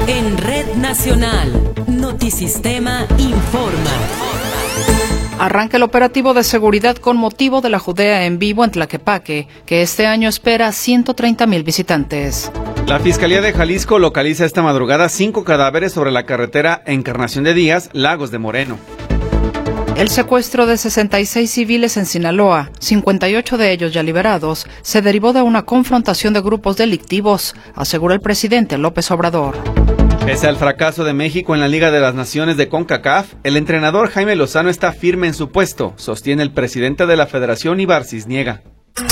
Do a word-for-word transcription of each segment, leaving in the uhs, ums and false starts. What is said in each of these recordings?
En Red Nacional, Notisistema informa. Arranca el operativo de seguridad con motivo de la Judea en vivo en Tlaquepaque, que este año espera ciento treinta mil visitantes. La Fiscalía de Jalisco localiza esta madrugada cinco cadáveres sobre la carretera Encarnación de Díaz, Lagos de Moreno. El secuestro de sesenta y seis civiles en Sinaloa, cincuenta y ocho de ellos ya liberados, se derivó de una confrontación de grupos delictivos, aseguró el presidente López Obrador. Pese al fracaso de México en la Liga de las Naciones de CONCACAF, el entrenador Jaime Lozano está firme en su puesto, sostiene el presidente de la Federación Ibar Cisniega.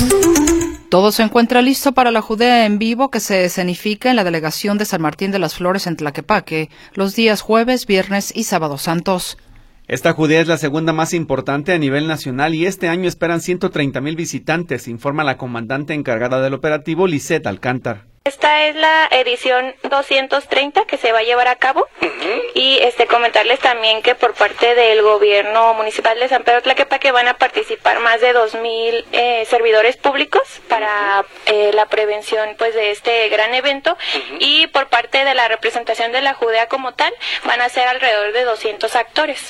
Todo se encuentra listo para la Judea en vivo que se escenifica en la delegación de San Martín de las Flores en Tlaquepaque los días jueves, viernes y sábados santos. Esta Judea es la segunda más importante a nivel nacional y este año esperan ciento treinta mil visitantes, informa la comandante encargada del operativo, Lisette Alcántar. Esta es la edición doscientos treinta que se va a llevar a cabo. Uh-huh. Y este comentarles también que por parte del gobierno municipal de San Pedro Tlaquepaque van a participar más de dos mil eh, servidores públicos para eh, la prevención pues de este gran evento. Uh-huh. Y por parte de la representación de la Judea como tal van a ser alrededor de doscientos actores.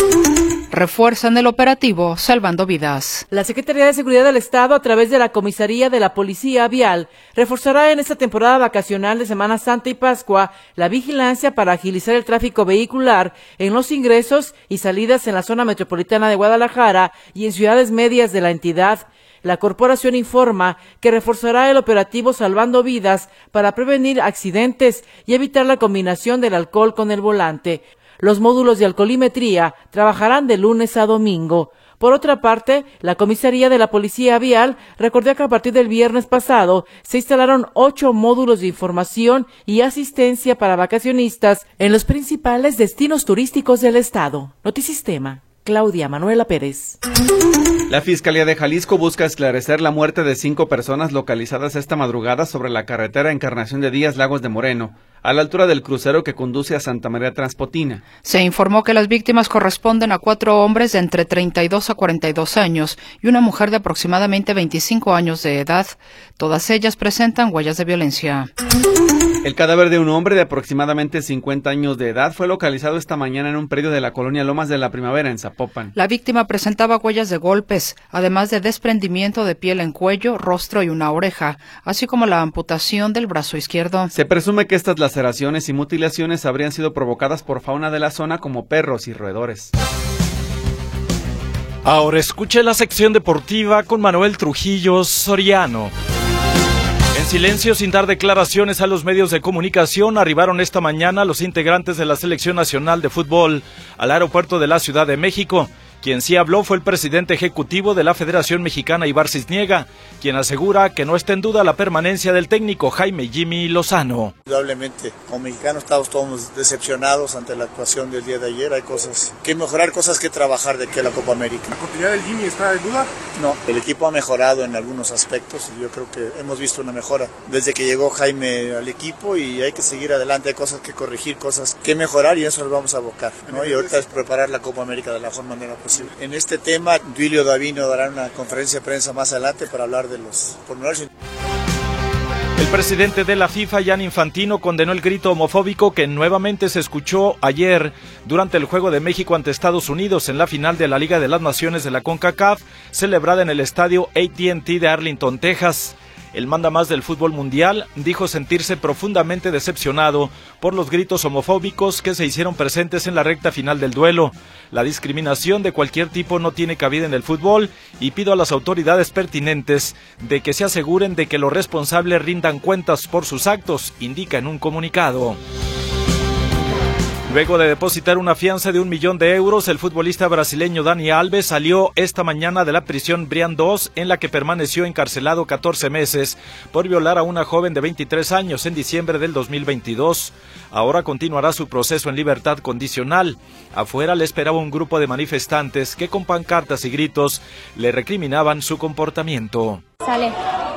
Refuerzan el operativo Salvando Vidas. La Secretaría de Seguridad del Estado, a través de la Comisaría de la Policía Vial, reforzará en esta temporada vacacional de Semana Santa y Pascua la vigilancia para agilizar el tráfico vehicular en los ingresos y salidas en la zona metropolitana de Guadalajara y en ciudades medias de la entidad. La corporación informa que reforzará el operativo Salvando Vidas para prevenir accidentes y evitar la combinación del alcohol con el volante. Los módulos de alcoholimetría trabajarán de lunes a domingo. Por otra parte, la Comisaría de la Policía Vial recordó que a partir del viernes pasado se instalaron ocho módulos de información y asistencia para vacacionistas en los principales destinos turísticos del estado. Notisistema, Claudia Manuela Pérez. La Fiscalía de Jalisco busca esclarecer la muerte de cinco personas localizadas esta madrugada sobre la carretera Encarnación de Díaz, Lagos de Moreno, a la altura del crucero que conduce a Santa María Transpotina. Se informó que las víctimas corresponden a cuatro hombres de entre treinta y dos a cuarenta y dos años y una mujer de aproximadamente veinticinco años de edad. Todas ellas presentan huellas de violencia. El cadáver de un hombre de aproximadamente cincuenta años de edad fue localizado esta mañana en un predio de la colonia Lomas de la Primavera, en Zapopan. La víctima presentaba huellas de golpes, además de desprendimiento de piel en cuello, rostro y una oreja, así como la amputación del brazo izquierdo. Se presume que estas laceraciones y mutilaciones habrían sido provocadas por fauna de la zona como perros y roedores. Ahora escuche la sección deportiva con Manuel Trujillo Soriano. En silencio, sin dar declaraciones a los medios de comunicación, arribaron esta mañana los integrantes de la Selección Nacional de Fútbol al aeropuerto de la Ciudad de México. Quien sí habló fue el presidente ejecutivo de la Federación Mexicana, Ibar Cisniega, quien asegura que no está en duda la permanencia del técnico Jaime Jimmy Lozano. Indudablemente, como mexicanos estamos todos decepcionados ante la actuación del día de ayer. Hay cosas que mejorar, cosas que trabajar de aquí a la Copa América. ¿La continuidad del Jimmy está en duda? No, el equipo ha mejorado en algunos aspectos y yo creo que hemos visto una mejora desde que llegó Jaime al equipo y hay que seguir adelante. Hay cosas que corregir, cosas que mejorar y eso lo vamos a abocar, ¿no? Y ahorita es preparar la Copa América de la mejor manera posible. En este tema, Duilio Davino dará una conferencia de prensa más adelante para hablar de los pormenores. El presidente de la FIFA, Gianni Infantino, condenó el grito homofóbico que nuevamente se escuchó ayer durante el juego de México ante Estados Unidos en la final de la Liga de las Naciones de la CONCACAF, celebrada en el estadio A T and T de Arlington, Texas. El mandamás del fútbol mundial dijo sentirse profundamente decepcionado por los gritos homofóbicos que se hicieron presentes en la recta final del duelo. La discriminación de cualquier tipo no tiene cabida en el fútbol y pido a las autoridades pertinentes de que se aseguren de que los responsables rindan cuentas por sus actos, indica en un comunicado. Luego de depositar una fianza de un millón de euros, el futbolista brasileño Dani Alves salió esta mañana de la prisión Brian dos, en la que permaneció encarcelado catorce meses por violar a una joven de veintitrés años en diciembre del dos mil veintidós. Ahora continuará su proceso en libertad condicional. Afuera le esperaba un grupo de manifestantes que con pancartas y gritos le recriminaban su comportamiento. Sale.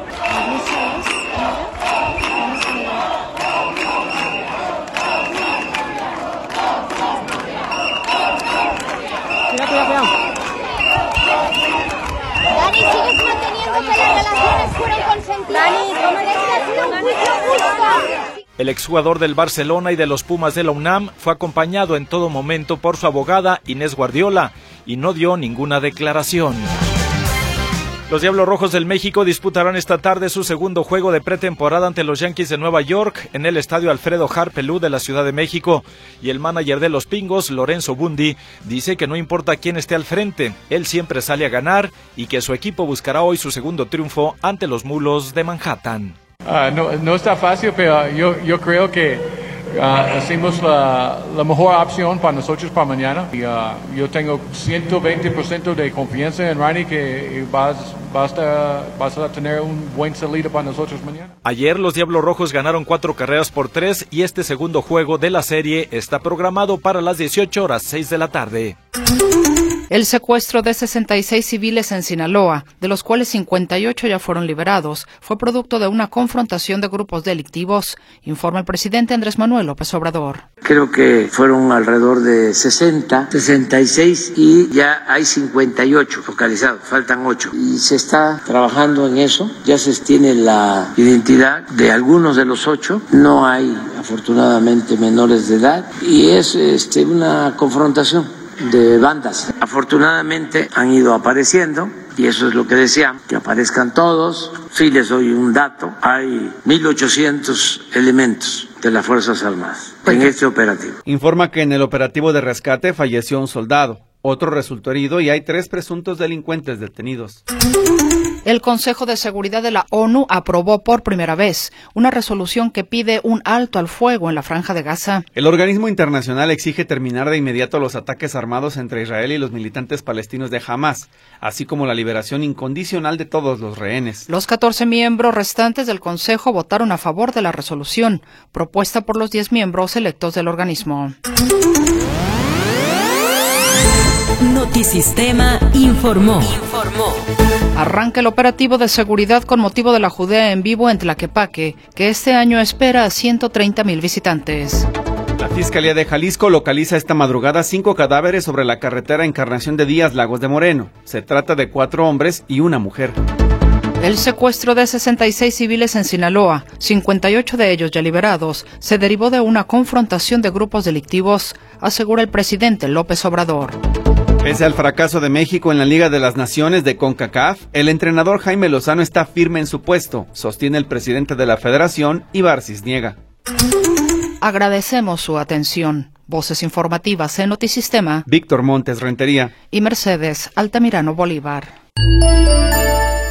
Dani, sigues manteniendo que las relaciones fueron consentidas. Dani, ¿cómo es que ha sido un juicio justo? El exjugador del Barcelona y de los Pumas de la UNAM fue acompañado en todo momento por su abogada Inés Guardiola y no dio ninguna declaración. Los Diablos Rojos del México disputarán esta tarde su segundo juego de pretemporada ante los Yankees de Nueva York en el estadio Alfredo Harpelú de la Ciudad de México. Y el manager de los Pingos, Lorenzo Bundy, dice que no importa quién esté al frente, él siempre sale a ganar y que su equipo buscará hoy su segundo triunfo ante los Mulos de Manhattan. Uh, no, no está fácil, pero yo, yo creo que uh, hacemos la, la mejor opción para nosotros para mañana. Y, uh, yo tengo ciento veinte por ciento de confianza en Rani que vas, vas, a, vas a tener un buen salida para nosotros mañana. Ayer los Diablos Rojos ganaron cuatro carreras por tres y este segundo juego de la serie está programado para las dieciocho horas seis de la tarde. El secuestro de sesenta y seis civiles en Sinaloa, de los cuales cincuenta y ocho ya fueron liberados, fue producto de una confrontación de grupos delictivos, informa el presidente Andrés Manuel López Obrador. Creo que fueron alrededor de sesenta, sesenta y seis y ya hay cincuenta y ocho localizados, faltan ocho. Y se está trabajando en eso, ya se tiene la identidad de algunos de los ocho, no hay afortunadamente menores de edad y es este, una confrontación de bandas. Afortunadamente han ido apareciendo y eso es lo que deseamos, que aparezcan todos. Sí, les doy un dato, hay mil ochocientos elementos de las Fuerzas Armadas en este operativo. Informa que en el operativo de rescate falleció un soldado, otro resultó herido y hay tres presuntos delincuentes detenidos. El Consejo de Seguridad de la ONU aprobó por primera vez una resolución que pide un alto al fuego en la Franja de Gaza. El organismo internacional exige terminar de inmediato los ataques armados entre Israel y los militantes palestinos de Hamas, así como la liberación incondicional de todos los rehenes. Los catorce miembros restantes del Consejo votaron a favor de la resolución, propuesta por los diez miembros electos del organismo. Notisistema informó. Informó. Arranca el operativo de seguridad con motivo de la Judea en vivo en Tlaquepaque, que este año espera a ciento treinta mil visitantes. La Fiscalía de Jalisco localiza esta madrugada cinco cadáveres sobre la carretera Encarnación de Díaz, Lagos de Moreno. Se trata de cuatro hombres y una mujer. El secuestro de sesenta y seis civiles en Sinaloa, cincuenta y ocho de ellos ya liberados, se derivó de una confrontación de grupos delictivos, asegura el presidente López Obrador. Pese al fracaso de México en la Liga de las Naciones de CONCACAF, el entrenador Jaime Lozano está firme en su puesto, sostiene el presidente de la Federación, Ibar Cisniega. Agradecemos su atención. Voces informativas en Notisistema. Víctor Montes Rentería. Y Mercedes Altamirano Bolívar.